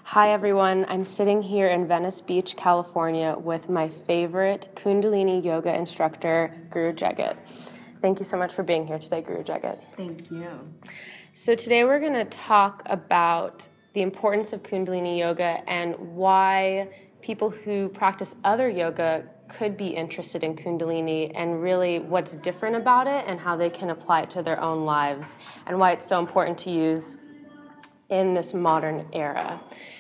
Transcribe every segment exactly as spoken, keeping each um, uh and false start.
Hi everyone, I'm sitting here in Venice Beach, California with my favorite Kundalini yoga instructor, Guru Jagat. Thank you so much for being here today, Guru Jagat. Thank you. So today we're going to talk about the importance of Kundalini yoga and why people who practice other yoga could be interested in Kundalini and really what's different about it and how they can apply it to their own lives and why it's so important to use in this modern era.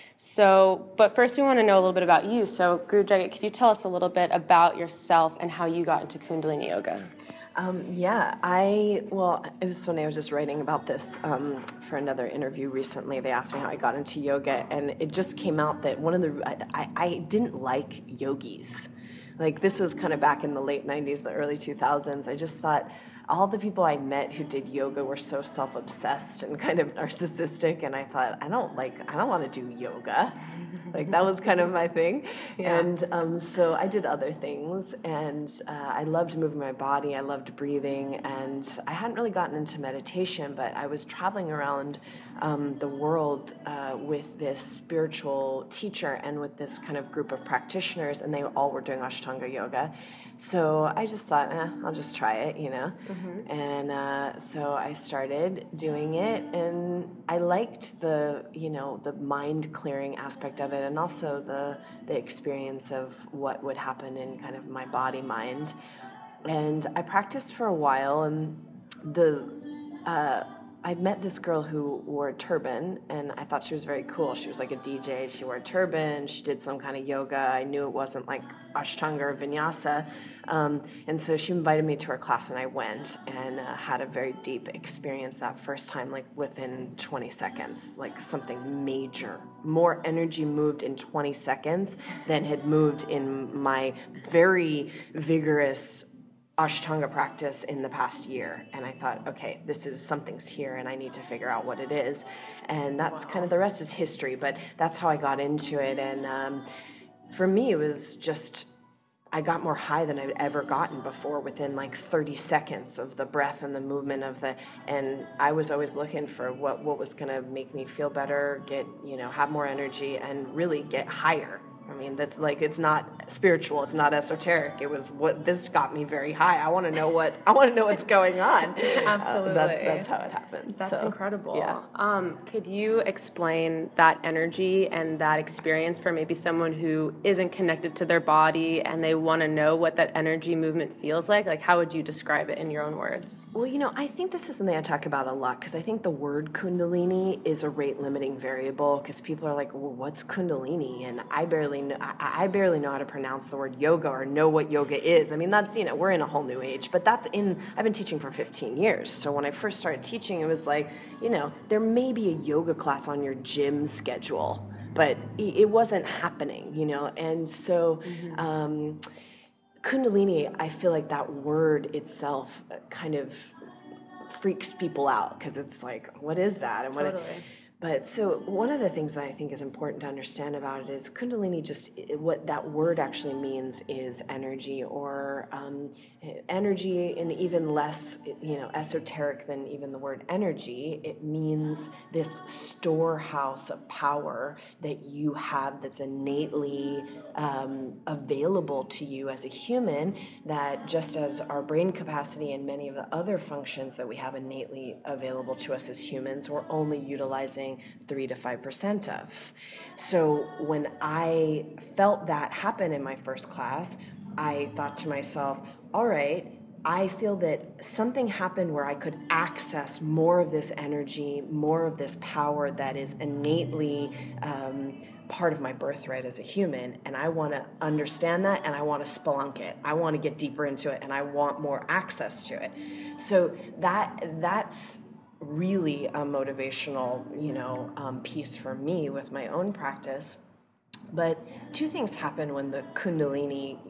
So, but first we want to know a little bit about you. So, Guru Jagat, could you tell us a little bit about yourself and how you got into Kundalini yoga? Um, yeah, I, well, it was funny, I was just writing about this um, for another interview recently. They asked me how I got into yoga, and it just came out that one of the, I, I, I didn't like yogis. Like, this was kind of back in the late nineties, the early two thousands. I just thought all the people I met who did yoga were so self-obsessed and kind of narcissistic, and I thought, I don't like, I don't want to do yoga. Like, that was kind of my thing. Yeah. And um, so I did other things, and uh, I loved moving my body, I loved breathing, and I hadn't really gotten into meditation, but I was traveling around um, the world uh, with this spiritual teacher and with this kind of group of practitioners, and they all were doing Ashtanga yoga. So I just thought, eh, I'll just try it, you know? Mm-hmm. And uh, so I started doing it, and I liked the, you know, the mind clearing aspect of it, and also the the experience of what would happen in kind of my body mind. And I practiced for a while, and the uh, I met this girl who wore a turban, and I thought she was very cool. She was like a D J. She wore a turban. She did some kind of yoga. I knew it wasn't like Ashtanga or Vinyasa. Um, and so she invited me to her class, and I went and uh, had a very deep experience that first time, like within twenty seconds, like something major. More energy moved in twenty seconds than had moved in my very vigorous Ashtanga practice in the past year. And I thought, okay, this is, something's here and I need to figure out what it is. And that's kind of, the rest is history, but that's how I got into it. And um, for me, it was just, I got more high than I'd ever gotten before within like thirty seconds of the breath and the movement of the, and I was always looking for what, what was going to make me feel better, get, you know, have more energy and really get higher. I mean, that's like, it's not spiritual, it's not esoteric. It was what, this got me very high. I want to know what, I want to know what's going on. Absolutely. Uh, that's, that's how it happened. That's so, incredible. Yeah. Um, could you explain that energy and that experience for maybe someone who isn't connected to their body and they want to know what that energy movement feels like? Like, how would you describe it in your own words? Well, you know, I think this is something I talk about a lot because I think the word Kundalini is a rate limiting variable because people are like, well, what's Kundalini? And I barely know, I, I barely know how to pronounce the word yoga or know what yoga is. I mean, that's, you know, we're in a whole new age, but that's in, I've been teaching for fifteen years. So when I first started teaching, it was like, you know, there may be a yoga class on your gym schedule, but it wasn't happening, you know? And so, mm-hmm. um, Kundalini, I feel like that word itself kind of freaks people out because it's like, what is that? And what Totally. it, but so one of the things that I think is important to understand about it is Kundalini just, what that word actually means is energy or um, energy and even less, you know, esoteric than even the word energy. It means this storehouse of power that you have that's innately um, available to you as a human, that just as our brain capacity and many of the other functions that we have innately available to us as humans, we're only utilizing three to five percent of. So when I felt that happen in my first class, I thought to myself, all right, I feel that something happened where I could access more of this energy, more of this power that is innately um, part of my birthright as a human, and I want to understand that, and I want to spelunk it. I want to get deeper into it, and I want more access to it. So that that's really a motivational, you know, um, piece for me with my own practice. But two things happen when the Kundalini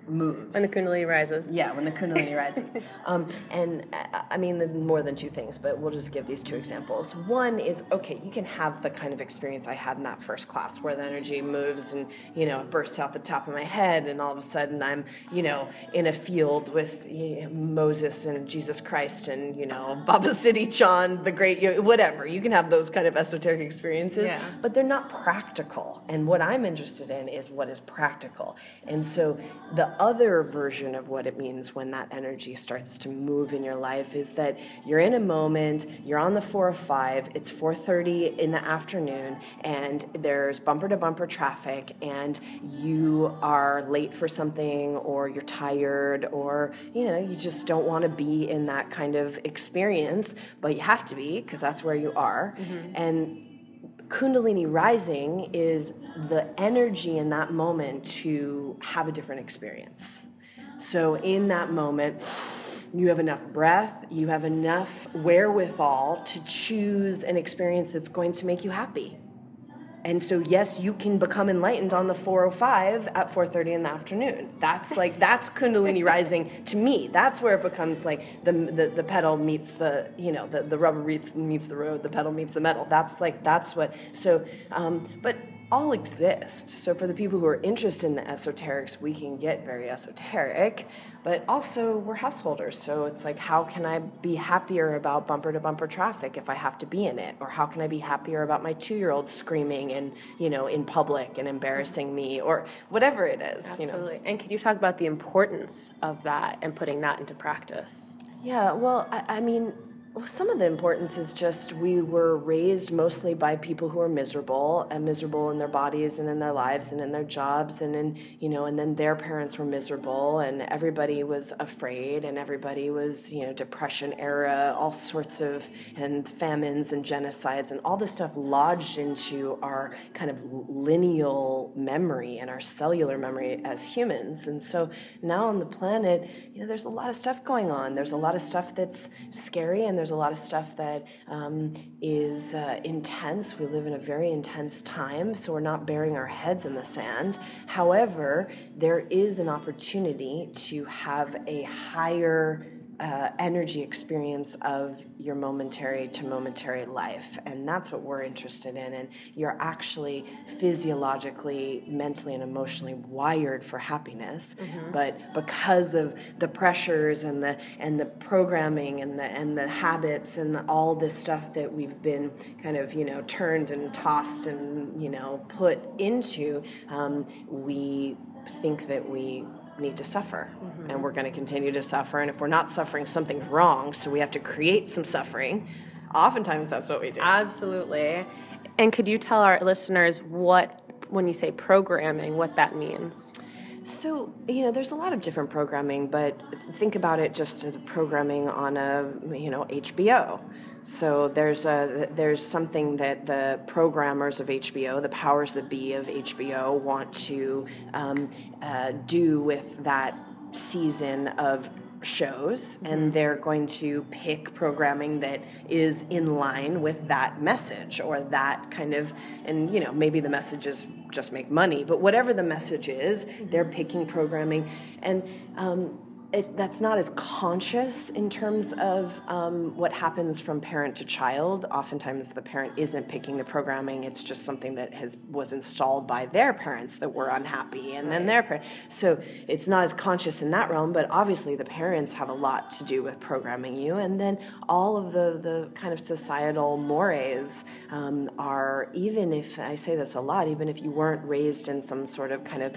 moves. When the Kundalini rises. Yeah, when the Kundalini rises. Um, and uh, I mean, more than two things, but we'll just give these two examples. One is, okay, you can have the kind of experience I had in that first class where the energy moves and, you know, it bursts out the top of my head and all of a sudden I'm, you know, in a field with you know, Moses and Jesus Christ and, you know, Baba Siddhi Chand, the great, you know, whatever. You can have those kind of esoteric experiences, yeah. but they're not practical. And what I'm interested in is what is practical. And so the other version of what it means when that energy starts to move in your life is that you're in a moment, you're on the four oh five, it's four thirty in the afternoon, and there's bumper-to-bumper traffic, and you are late for something, or you're tired, or, you know, you just don't want to be in that kind of experience, but you have to be, because that's where you are. Mm-hmm. And Kundalini rising is the energy in that moment to have a different experience. So in that moment, you have enough breath, you have enough wherewithal to choose an experience that's going to make you happy. And so, yes, you can become enlightened on the four oh five at four thirty in the afternoon. That's like, that's Kundalini rising to me. That's where it becomes like the the, the pedal meets the, you know, the, the rubber meets, meets the road, the pedal meets the metal. That's like, that's what, so, um, but all exist. So for the people who are interested in the esoterics, we can get very esoteric, but also we're householders. So it's like, how can I be happier about bumper-to-bumper traffic if I have to be in it? Or how can I be happier about my two-year-old screaming and, you know, in public and embarrassing me, or whatever it is. Absolutely. You know? And could you talk about the importance of that and putting that into practice? Yeah, well, I, I mean, Well, some of the importance is just we were raised mostly by people who are miserable and miserable in their bodies and in their lives and in their jobs and in, you know, and then their parents were miserable and everybody was afraid and everybody was, you know, Depression era, all sorts of, and famines and genocides and all this stuff lodged into our kind of lineal memory and our cellular memory as humans. And so now on the planet, you know, there's a lot of stuff going on. There's a lot of stuff that's scary and there's a lot of stuff that um, is uh, intense. We live in a very intense time, so we're not burying our heads in the sand. However, there is an opportunity to have a higher Uh, energy experience of your momentary to momentary life, and that's what we're interested in. And you're actually physiologically, mentally, and emotionally wired for happiness, mm-hmm. but because of the pressures and the and the programming and the and the habits and all this stuff that we've been kind of you know turned and tossed and you know put into, um, we think that we need to suffer, mm-hmm. and we're going to continue to suffer, and if we're not suffering, something's wrong, so we have to create some suffering. Oftentimes that's what we do. Absolutely. And could you tell our listeners what, when you say programming, what that means? So, you know, there's a lot of different programming, but think about it just as programming on a, you know, H B O. So there's a there's something that the programmers of H B O, the powers that be of H B O, want to um, uh, do with that season of shows, and they're going to pick programming that is in line with that message or that kind of, and you know maybe the message is just make money, but whatever the message is, they're picking programming, and um, it, that's not as conscious in terms of um, what happens from parent to child. Oftentimes the parent isn't picking the programming, it's just something that has was installed by their parents that were unhappy, and then their parents. So it's not as conscious in that realm, but obviously the parents have a lot to do with programming you, and then all of the, the kind of societal mores um, are, even if, I say this a lot, even if you weren't raised in some sort of kind of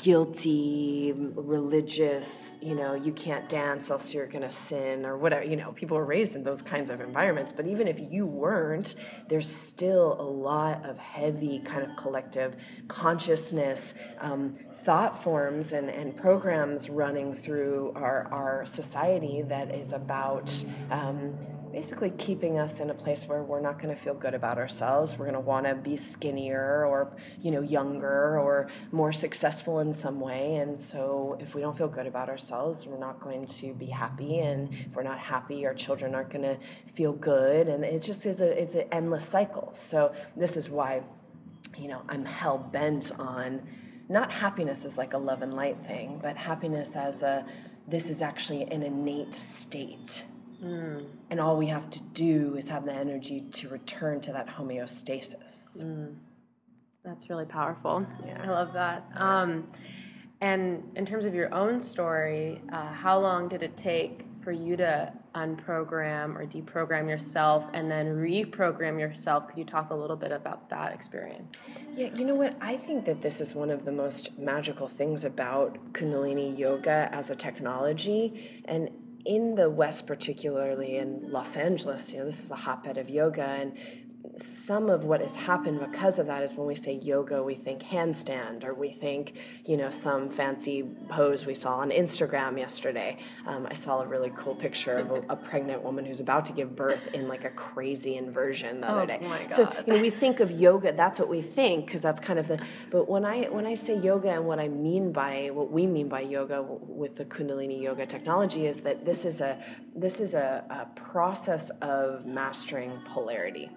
guilty, religious, you know, you can't dance else you're going to sin or whatever, you know, people are raised in those kinds of environments, but even if you weren't, there's still a lot of heavy kind of collective consciousness, um, thought forms and, and programs running through our, our society that is about um, basically keeping us in a place where we're not going to feel good about ourselves. We're going to want to be skinnier or, you know, younger or more successful in some way. And so if we don't feel good about ourselves, we're not going to be happy. And if we're not happy, our children aren't going to feel good. And it just is a, it's an endless cycle. So this is why, you know, I'm hell-bent on not happiness as like a love and light thing, but happiness as a, this is actually an innate state. Mm. And all we have to do is have the energy to return to that homeostasis. Mm. That's really powerful. Yeah. I love that. Um, and in terms of your own story, uh, how long did it take for you to unprogram or deprogram yourself and then reprogram yourself? Could you talk a little bit about that experience? Yeah, you know what? I think that this is one of the most magical things about Kundalini Yoga as a technology. And in the West, particularly in Los Angeles, you know, this is a hotbed of yoga, and some of what has happened because of that is when we say yoga, we think handstand, or we think, you know, some fancy pose we saw on Instagram yesterday. Um, I saw a really cool picture of a, a pregnant woman who's about to give birth in like a crazy inversion the other day. Oh my God. So, you know, we think of yoga, that's what we think, because that's kind of the, but when I, when I say yoga and what I mean by, what we mean by yoga with the Kundalini Yoga technology is that this is a, this is a, a process of mastering polarity.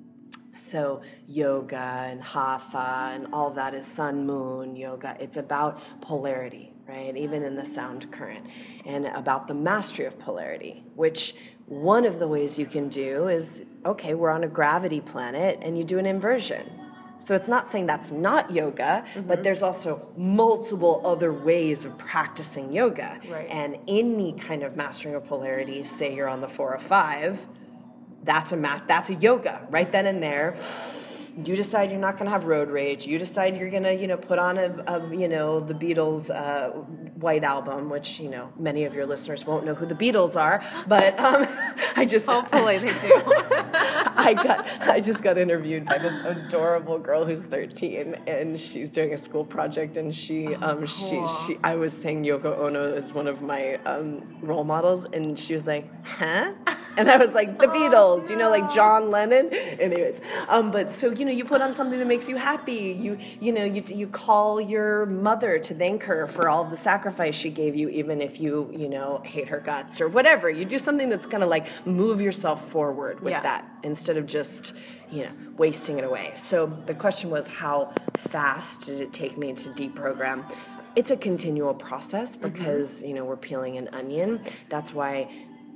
So yoga and hatha and all that is sun, moon, yoga. It's about polarity, right? Even in the sound current. And about the mastery of polarity, which one of the ways you can do is, okay, we're on a gravity planet and you do an inversion. So it's not saying that's not yoga, mm-hmm. but there's also multiple other ways of practicing yoga. Right. And any kind of mastering of polarity, say you're on the four or five, That's a math. That's a yoga right then and there. You decide you're not going to have road rage. You decide you're going to, you know, put on a, a you know, the Beatles uh, White Album, which, you know, many of your listeners won't know who the Beatles are, but um, I just hopefully they do. I got I just got interviewed by this adorable girl who's thirteen, and she's doing a school project, and she um she she I was saying Yoko Ono is one of my um, role models, and she was like, huh? And I was like, the Beatles, oh, no. you know, like John Lennon. Anyways, um, but so, you know, you put on something that makes you happy. You, you know, you you call your mother to thank her for all of the sacrifice she gave you, even if you, you know, hate her guts or whatever. You do something that's going to like move yourself forward with yeah. that instead of just, you know, wasting it away. So the question was, how fast did it take me to deprogram? It's a continual process because, mm-hmm. you know, we're peeling an onion. That's why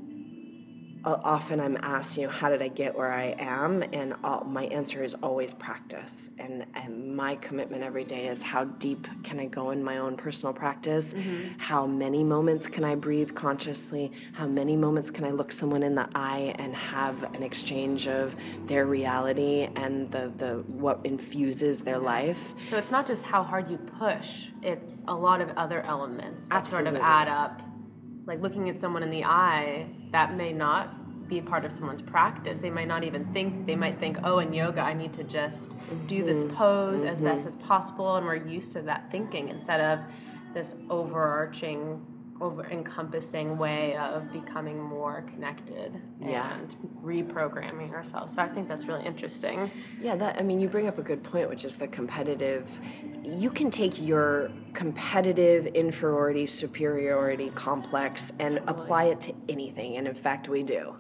often I'm asked, you know, how did I get where I am? And all, my answer is always practice. And, and my commitment every day is how deep can I go in my own personal practice? Mm-hmm. How many moments can I breathe consciously? How many moments can I look someone in the eye and have an exchange of their reality and the, the what infuses their life? So it's not just how hard you push. It's a lot of other elements that Absolutely. sort of add up. Like looking at someone in the eye, that may not be part of someone's practice. They might not even think, they might think, oh, in yoga, I need to just mm-hmm. do this pose mm-hmm. as best as possible. And we're used to that thinking instead of this overarching, over-encompassing way of becoming more connected yeah. and reprogramming ourselves. So I think that's really interesting. Yeah, that I mean, you bring up a good point, which is the competitive. You can take your competitive inferiority, superiority complex and totally. apply it to anything, and in fact, we do.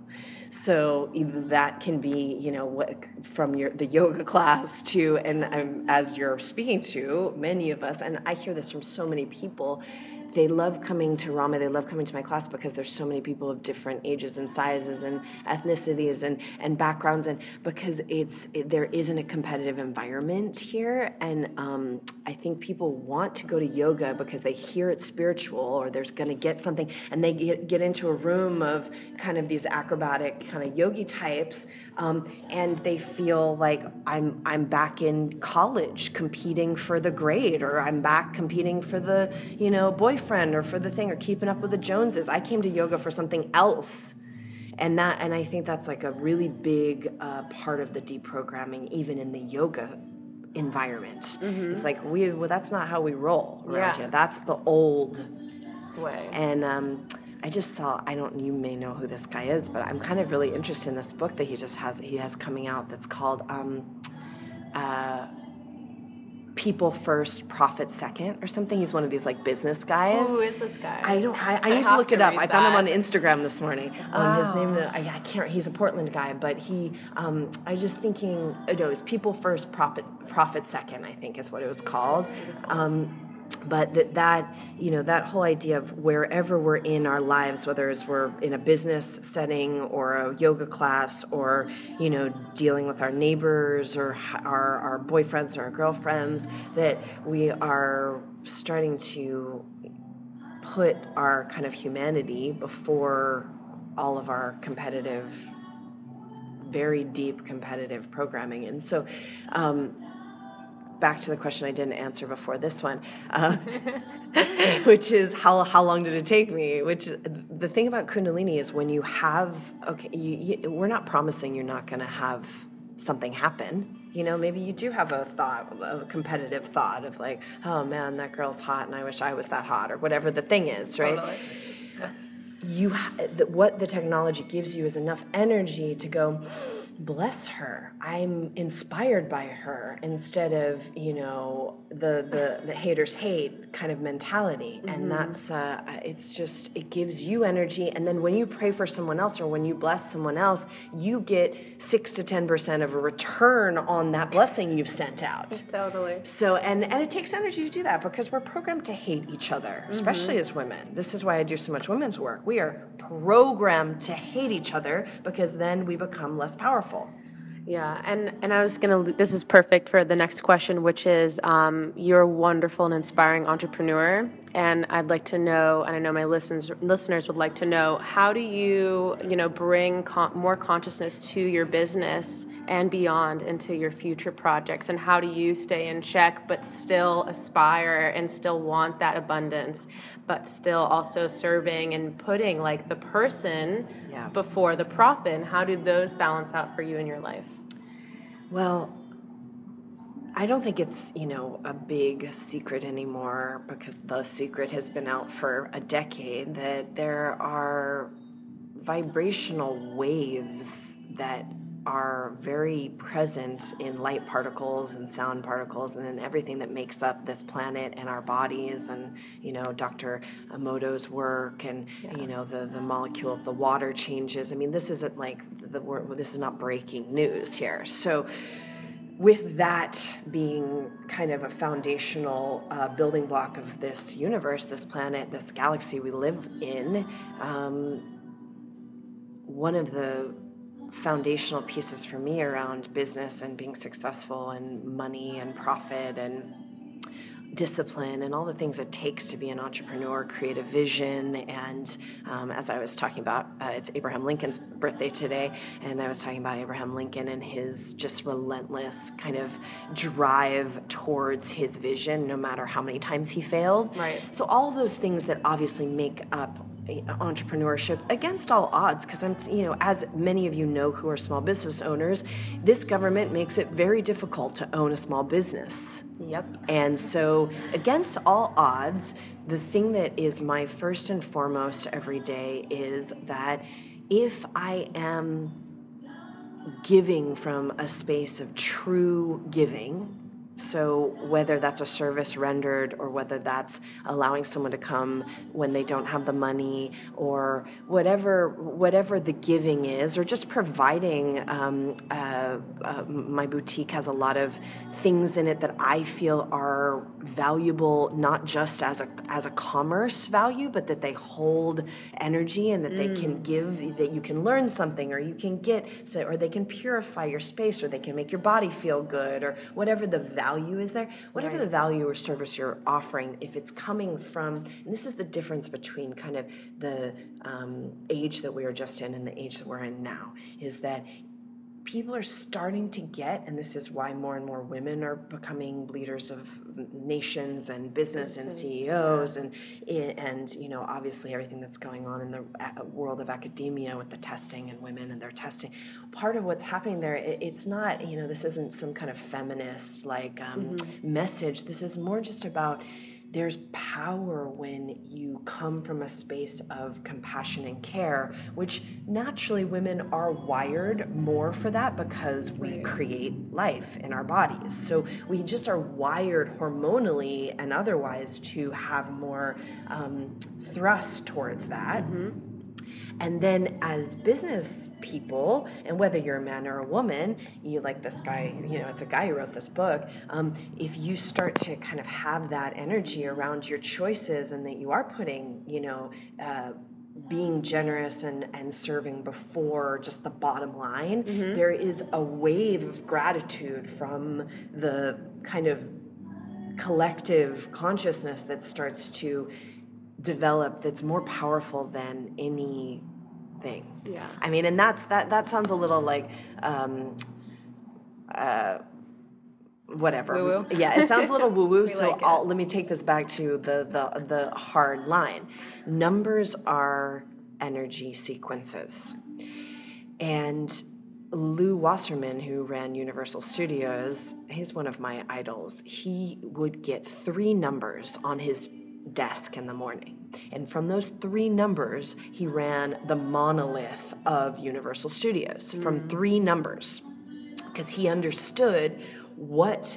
So that can be, you know, from your the yoga class to, and um, as you're speaking to, many of us, and I hear this from so many people, they love coming to Rama, they love coming to my class because there's so many people of different ages and sizes and ethnicities and, and backgrounds, and because it's it, there isn't a competitive environment here, and um, I think people want to go to yoga because they hear it's spiritual or there's going to get something, and they get, get into a room of kind of these acrobatic kind of yogi types, um, and they feel like I'm I'm back in college competing for the grade, or I'm back competing for the, you know, boyfriend or for the thing, or keeping up with the Joneses. I came to yoga for something else. And that, and I think that's like a really big uh, part of the deprogramming, even in the yoga environment. Mm-hmm. It's like, we, well, that's not how we roll around yeah. here. That's the old way. And um, I just saw, I don't, you may know who this guy is, but I'm kind of really interested in this book that he just has, he has coming out that's called um, uh, people first, profit second, or something. He's one of these like business guys. Who is this guy? I don't. I, I, I need to have look to it up. read I found him that. on Instagram this morning. Um, his Wow. name, I, I can't. He's a Portland guy, but he. Um, I just thinking. Oh, no, it's people first, profit profit second. I think is what it was called. Um, But that, that, you know, that whole idea of wherever we're in our lives, whether it's we're in a business setting or a yoga class or, you know, dealing with our neighbors or our, our boyfriends or our girlfriends, that we are starting to put our kind of humanity before all of our competitive, very deep competitive programming. And so, um, back to the question I didn't answer before this one, uh, which is how how long did it take me? Which the thing about Kundalini is when you have okay, you, you, we're not promising you're not going to have something happen. You know, maybe you do have a thought, a competitive thought of like, oh man, that girl's hot, and I wish I was that hot, or whatever the thing is, right? Totally. You ha- the, what the technology gives you is enough energy to go, bless her, I'm inspired by her, instead of, you know, the the, the haters hate kind of mentality. Mm-hmm. And that's uh, it's just, it gives you energy, and then when you pray for someone else or when you bless someone else, you get six to ten percent of a return on that blessing you've sent out. Totally. So, and, and it takes energy to do that because we're programmed to hate each other, especially mm-hmm. as women. This is why I do so much women's work. We are programmed to hate each other because then we become less powerful. Yeah, and, and I was going to, this is perfect for the next question, which is um, you're a wonderful and inspiring entrepreneur, and I'd like to know, and I know my listeners listeners would like to know, how do you, you know, bring con- more consciousness to your business and beyond into your future projects, and how do you stay in check but still aspire and still want that abundance, but still also serving and putting like the person yeah. before the profit, and how do those balance out for you in your life? Well, I don't think it's, you know, a big secret anymore, because the secret has been out for a decade, that there are vibrational waves that are very present in light particles and sound particles and in everything that makes up this planet and our bodies, and, you know, Doctor Emoto's work, and, yeah. you know, the, the molecule of the water changes. I mean, this isn't like, the this is not breaking news here. So with that being kind of a foundational uh, building block of this universe, this planet, this galaxy we live in, um, one of the foundational pieces for me around business and being successful and money and profit and discipline and all the things it takes to be an entrepreneur, create a vision. And um, as I was talking about, uh, it's Abraham Lincoln's birthday today, and I was talking about Abraham Lincoln and his just relentless kind of drive towards his vision, no matter how many times he failed. Right. So all of those things that obviously make up entrepreneurship against all odds, because I'm, you know, as many of you know who are small business owners, this government makes it very difficult to own a small business. Yep. And so against all odds, the thing that is my first and foremost every day is that if I am giving from a space of true giving, so whether that's a service rendered or whether that's allowing someone to come when they don't have the money, or whatever whatever the giving is, or just providing, um, uh, uh, my boutique has a lot of things in it that I feel are valuable, not just as a as a commerce value, but that they hold energy, and that mm. they can give, that you can learn something, or you can get, so, or they can purify your space, or they can make your body feel good, or whatever the value is there, whatever right. the value or service you're offering, if it's coming from, and this is the difference between kind of the um, age that we are just in and the age that we're in now, is that people are starting to get, and this is why more and more women are becoming leaders of nations and business, business and C E Os, yeah. and and you know, obviously everything that's going on in the world of academia with the testing and women and their testing. Part of what's happening there, it's not, you know, this isn't some kind of feminist like um, mm-hmm. message. This is more just about there's power when you come from a space of compassion and care, which naturally women are wired more for that because we create life in our bodies. So we just are wired hormonally and otherwise to have more um, thrust towards that. Mm-hmm. And then as business people, and whether you're a man or a woman, you like this guy, you know, it's a guy who wrote this book, um, if you start to kind of have that energy around your choices and that you are putting, you know, uh, being generous and, and serving before just the bottom line, mm-hmm. there is a wave of gratitude from the kind of collective consciousness that starts to develop that's more powerful than any thing. Yeah. I mean, and that's that that sounds a little like um uh whatever. Woo-woo. Yeah, it sounds a little woo-woo, so like I'll, let me take this back to the, the the hard line. Numbers are energy sequences. And Lew Wasserman, who ran Universal Studios, he's one of my idols. He would get three numbers on his desk in the morning. And from those three numbers, he ran the monolith of Universal Studios mm. from three numbers because he understood what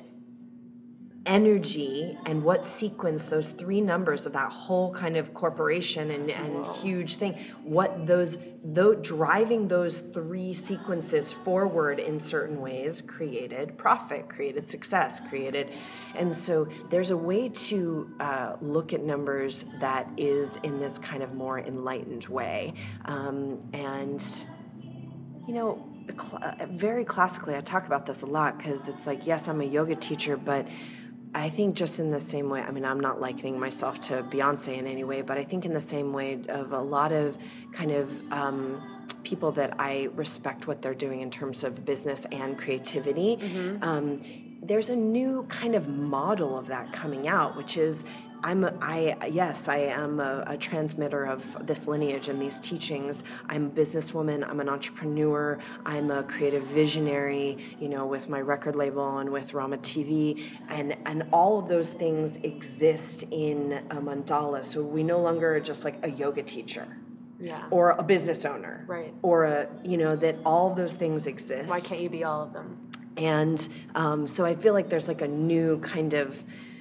energy and what sequence those three numbers of that whole kind of corporation and, and huge thing, what those, though driving those three sequences forward in certain ways created profit, created success, created, and so there's a way to uh, look at numbers that is in this kind of more enlightened way, um, and you know, very classically, I talk about this a lot because it's like, yes, I'm a yoga teacher, but I think just in the same way, I mean, I'm not likening myself to Beyonce in any way, but I think in the same way of a lot of kind of um, people that I respect what they're doing in terms of business and creativity, mm-hmm. um, there's a new kind of model of that coming out, which is I'm a, I yes, I am a, a transmitter of this lineage and these teachings. I'm a businesswoman. I'm an entrepreneur. I'm a creative visionary, you know, with my record label and with Rama T V, and and all of those things exist in a mandala. So we no longer are just like a yoga teacher. Yeah. Or a business owner. Right. Or a, you know, that all of those things exist. Why can't you be all of them? And um, so I feel like there's like a new kind of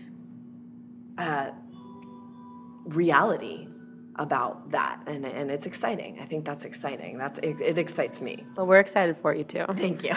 uh, reality about that, and and it's exciting. I think that's exciting. That's it, it excites me. Well, we're excited for you too. Thank you.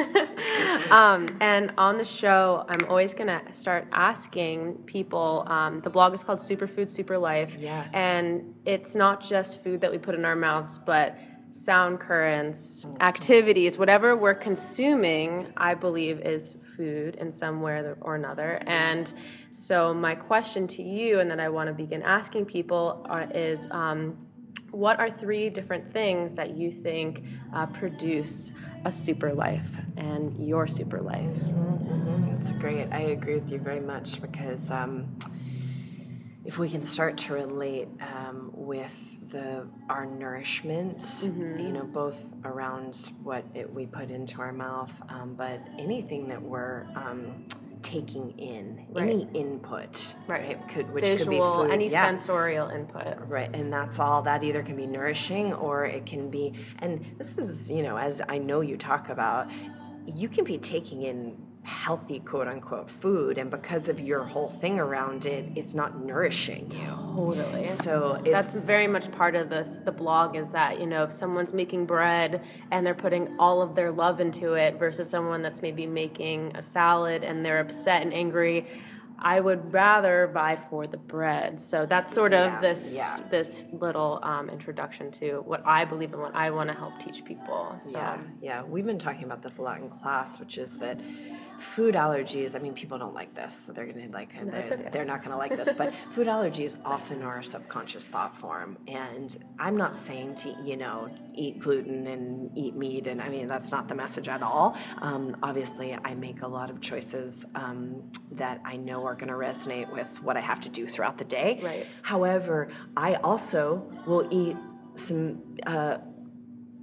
um, and on the show, I'm always gonna start asking people. Um, the blog is called Superfood Super Life, yeah, and it's not just food that we put in our mouths, but sound currents, activities, whatever we're consuming, I believe is food in some way or another. And so my question to you, and that I want to begin asking people, are, is um, what are three different things that you think uh, produce a super life and your super life? Mm-hmm. That's great. I agree with you very much because um, if we can start to relate um, with the our nourishment, mm-hmm. you know, both around what it, we put into our mouth, um, but anything that we're um, taking in, right. any input, right? right? Could, which Visual, could be food, any yeah. sensorial input, right? And that's all. That either can be nourishing or it can be. And this is, you know, as I know you talk about, you can be taking in healthy quote unquote food, and because of your whole thing around it, it's not nourishing you. Totally. So it's, that's very much part of this. The blog is that, you know, if someone's making bread and they're putting all of their love into it versus someone that's maybe making a salad and they're upset and angry, I would rather buy for the bread. So that's sort of yeah, this yeah. this little um, introduction to what I believe and what I want to help teach people. So. Yeah, yeah. We've been talking about this a lot in class, which is that food allergies, I mean, people don't like this, so they're going to like, no, they're, okay. they're not going to like this, but food allergies often are a subconscious thought form, and I'm not saying to, you know, eat gluten and eat meat, and I mean, that's not the message at all. Um, obviously, I make a lot of choices um, that I know are going to resonate with what I have to do throughout the day. Right. However, I also will eat some uh,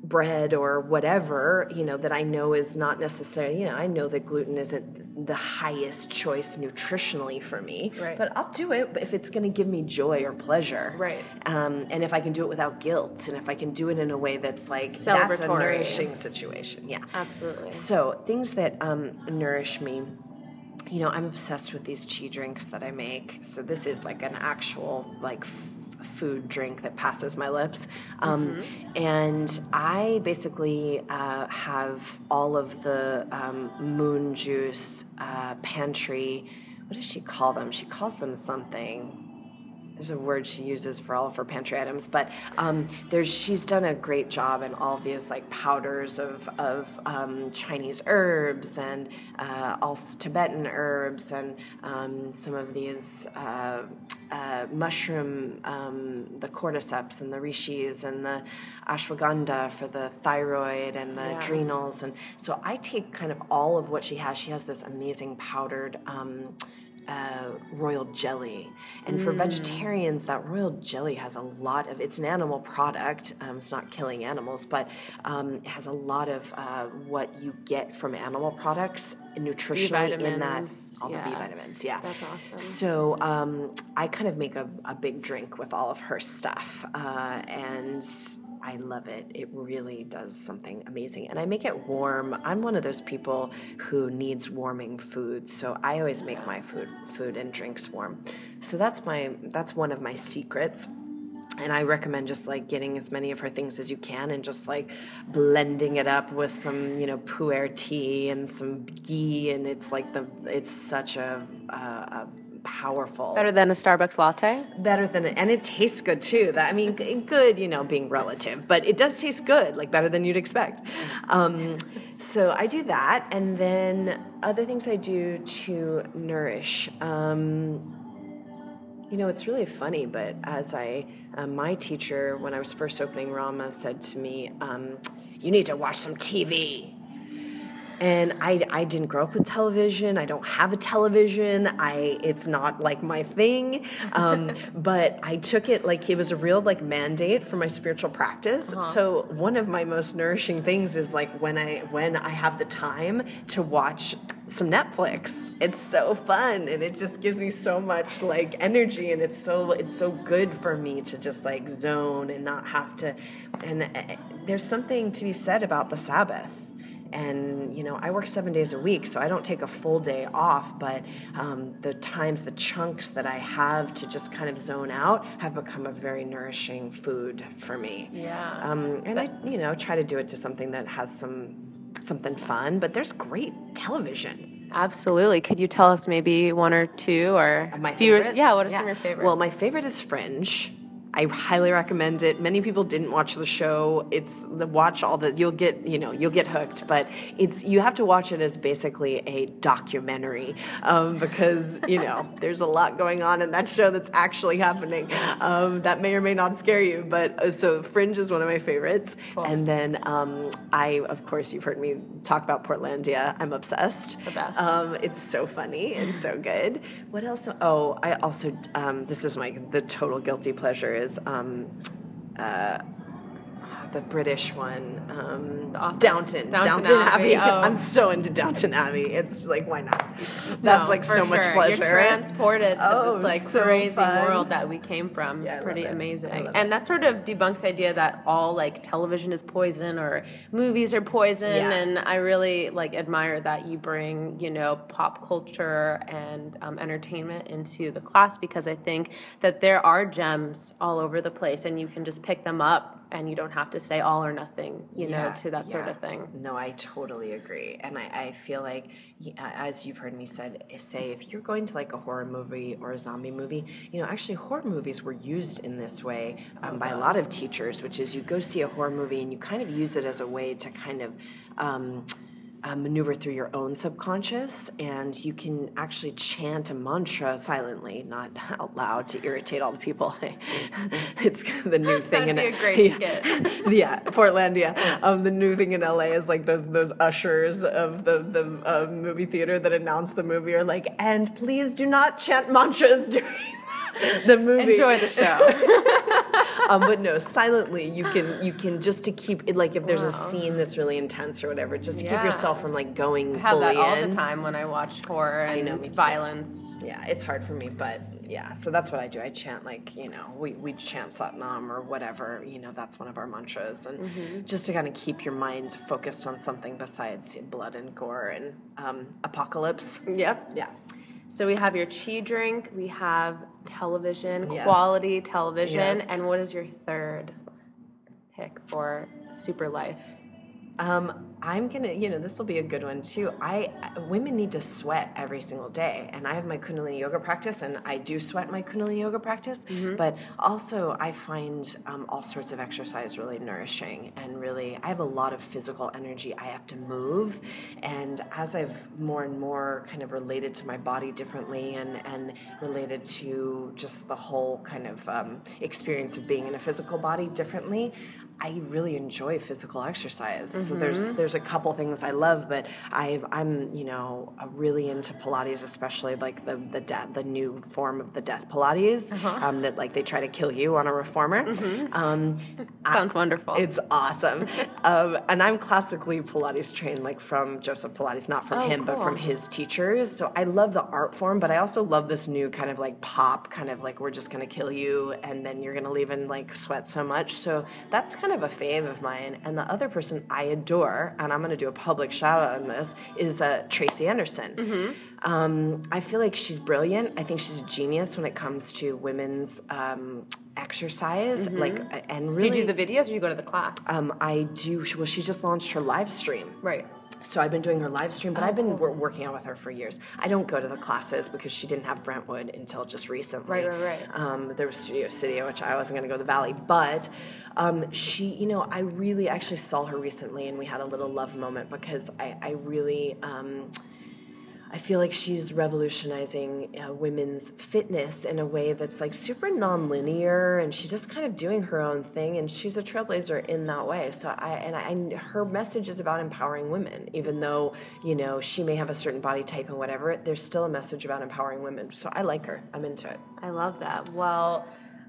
bread or whatever, you know, that I know is not necessarily, you know, I know that gluten isn't the highest choice nutritionally for me, right. but I'll do it if it's going to give me joy or pleasure. Right. Um, and if I can do it without guilt, and if I can do it in a way that's like, that's a nourishing situation. Yeah. Absolutely. So things that um, nourish me, you know, I'm obsessed with these chi drinks that I make. So this is like an actual like f- food drink that passes my lips. Um, mm-hmm. And I basically uh, have all of the um, Moon Juice uh, pantry. What does she call them? She calls them something. There's a word she uses for all of her pantry items, but um, there's she's done a great job in all of these like powders of of um, Chinese herbs and uh, also Tibetan herbs and um, some of these uh, uh, mushroom, um, the cordyceps and the rishis and the ashwagandha for the thyroid and the yeah. adrenals, and so I take kind of all of what she has. She has this amazing powdered. Um, Uh, royal jelly. And mm. for vegetarians, that royal jelly has a lot of, it's an animal product. Um, it's not killing animals, but um, it has a lot of uh, what you get from animal products nutritionally in that, all yeah. the B vitamins. Yeah. That's awesome. So um, I kind of make a, a big drink with all of her stuff. Uh, and I love it. It really does something amazing. And I make it warm. I'm one of those people who needs warming food, so I always make my food food and drinks warm. So that's my that's one of my secrets. And I recommend just like getting as many of her things as you can and just like blending it up with some, you know, pu'er tea and some ghee, and it's like the it's such a, a, a powerful. Better than a Starbucks latte? Better than it, and it tastes good too. That I mean, good, you know, being relative, but it does taste good, like better than you'd expect. Um, so I do that, and then other things I do to nourish. Um, you know, it's really funny, but as I, uh, my teacher, when I was first opening Rama, said to me, um, "You need to watch some T V." And I, I didn't grow up with television. I don't have a television. I it's not like my thing. Um, but I took it like it was a real like mandate for my spiritual practice. Uh-huh. So one of my most nourishing things is like when I when I have the time to watch some Netflix. It's so fun, and it just gives me so much like energy, and it's so it's so good for me to just like zone and not have to. And uh, there's something to be said about the Sabbath. And, you know, I work seven days a week, so I don't take a full day off, but um, the times, the chunks that I have to just kind of zone out have become a very nourishing food for me. Yeah. Um, and I, you know, try to do it to something that has some something fun, but there's great television. Absolutely. Could you tell us maybe one or two or my favorites? Yeah, what are yeah. some of your favorites? Well, my favorite is Fringe. I highly recommend it. Many people didn't watch the show. It's the watch all the you'll get you know you'll get hooked, but it's you have to watch it as basically a documentary um, because you know there's a lot going on in that show that's actually happening. Um, that may or may not scare you, but uh, so Fringe is one of my favorites. Cool. And then um, I, of course, you've heard me talk about Portlandia. I'm obsessed. The best. Um, it's so funny and so good. What else? Oh, I also um, this is my the total guilty pleasure. Is um, uh, the British one, um, Downton, Downton, Downton Abbey. Abbey. Oh. I'm so into Downton Abbey. It's like, why not? That's no, like so sure. much pleasure. You're transported to oh, this like so crazy fun. world that we came from. Yeah, it's pretty it. amazing. And it. that sort of debunks the idea that all like television is poison or movies are poison. Yeah. And I really like admire that you bring, you know, pop culture and um, entertainment into the class, because I think that there are gems all over the place and you can just pick them up. And you don't have to say all or nothing, you yeah, know, to that yeah. sort of thing. No, I totally agree. And I, I feel like, as you've heard me said, say, if you're going to like a horror movie or a zombie movie, you know, actually horror movies were used in this way um, by a lot of teachers, which is you go see a horror movie and you kind of use it as a way to kind of um, Uh, maneuver through your own subconscious, and you can actually chant a mantra silently, not out loud to irritate all the people. It's the new thing That'd in be a great yeah, skit. yeah, Portlandia. Um, the new thing in L A is like those those ushers of the the uh, movie theater that announce the movie are like, and please do not chant mantras during the movie. Enjoy the show. um, but no, silently you can you can just to keep it, like if there's Wow. a scene that's really intense or whatever, just to Yeah. keep yourself from like going I have fully that all in. the time when I watch horror and know, me too. violence. Yeah, it's hard for me, but yeah, so that's what I do. I chant like, you know, we, we chant Satnam or whatever, you know, that's one of our mantras. And mm-hmm. just to kind of keep your mind focused on something besides blood and gore and um, apocalypse. Yep. Yeah. So we have your chi drink, we have television, Yes. quality television, Yes. and what is your third pick for Super Life? Um, I'm gonna, you know, this will be a good one too. I women need to sweat every single day, and I have my Kundalini yoga practice, and I do sweat my Kundalini yoga practice. Mm-hmm. But also, I find um, all sorts of exercise really nourishing, and really, I have a lot of physical energy. I have to move, and as I've more and more kind of related to my body differently, and and related to just the whole kind of um, experience of being in a physical body differently, I really enjoy physical exercise. Mm-hmm. So there's there's a couple things I love, but I've I'm you know really into Pilates, especially like the the death, the new form of the death Pilates, uh-huh. um, that like they try to kill you on a reformer. Mm-hmm. Um, Sounds I, wonderful. It's awesome, um, and I'm classically Pilates trained, like from Joseph Pilates, not from oh, him, cool. but from his teachers. So I love the art form, but I also love this new kind of like pop, kind of like we're just gonna kill you, and then you're gonna leave and like sweat so much. So that's kind of a fave of mine. And the other person I adore, and I'm going to do a public shout out on this, is uh, Tracy Anderson. Mm-hmm. Um, I feel like she's brilliant. I think she's a genius when it comes to women's um, exercise. Mm-hmm. Like, and really, do you do the videos or you go to the class? Um, I do. Well, she just launched her live stream. Right. So I've been doing her live stream, but oh, I've been cool. working out with her for years. I don't go to the classes because she didn't have Brentwood until just recently. Right, right, right. Um, there was Studio City, which I wasn't going to go to the Valley, but um, she, you know, I really actually saw her recently, and we had a little love moment because I, I really. Um, I feel like she's revolutionizing uh, women's fitness in a way that's like super non-linear, and she's just kind of doing her own thing, and she's a trailblazer in that way. So I and I, and her message is about empowering women, even though, you know, she may have a certain body type and whatever. There's still a message about empowering women. So I like her. I'm into it. I love that. Well,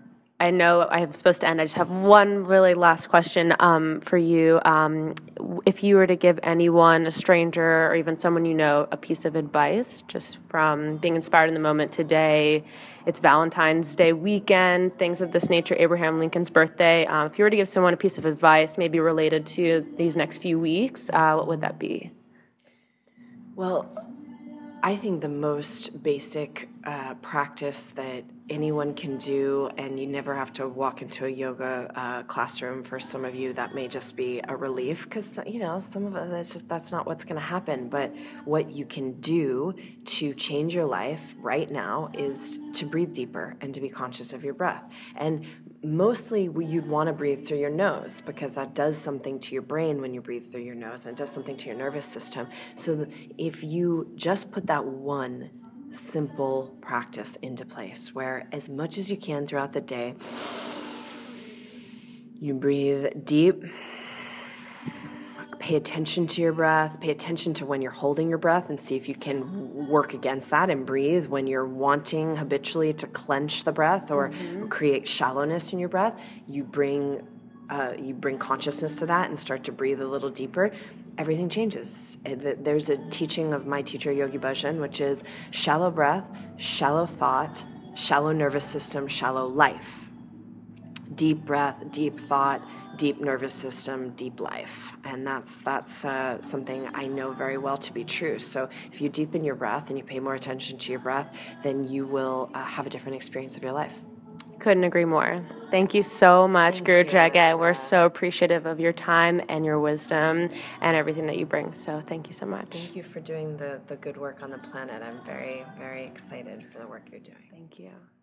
I know I'm supposed to end. I just have one really last question um, for you. Um, if you were to give anyone, a stranger or even someone you know, a piece of advice, just from being inspired in the moment today, it's Valentine's Day weekend, things of this nature, Abraham Lincoln's birthday. Um, if you were to give someone a piece of advice, maybe related to these next few weeks, uh, what would that be? Well, I think the most basic uh, practice that anyone can do, and you never have to walk into a yoga uh, classroom. For some of you, that may just be a relief because, you know, some of it, that's just that's not what's going to happen. But what you can do to change your life right now is to breathe deeper and to be conscious of your breath. And mostly you'd want to breathe through your nose because that does something to your brain when you breathe through your nose, and it does something to your nervous system. So if you just put that one simple practice into place where as much as you can throughout the day, you breathe deep, pay attention to your breath, pay attention to when you're holding your breath and see if you can work against that and breathe when you're wanting habitually to clench the breath or mm-hmm. create shallowness in your breath. You bring uh, you bring consciousness to that and start to breathe a little deeper. Everything changes. There's a teaching of my teacher, Yogi Bhajan, which is shallow breath, shallow thought, shallow nervous system, shallow life. Deep breath, deep thought, deep nervous system, deep life. And that's that's uh, something I know very well to be true. So if you deepen your breath and you pay more attention to your breath, then you will uh, have a different experience of your life. Couldn't agree more. Thank you so much, Thank Guru you, Jagat. Alexa. We're so appreciative of your time and your wisdom and everything that you bring. So thank you so much. Thank you for doing the, the good work on the planet. I'm very, very excited for the work you're doing. Thank you.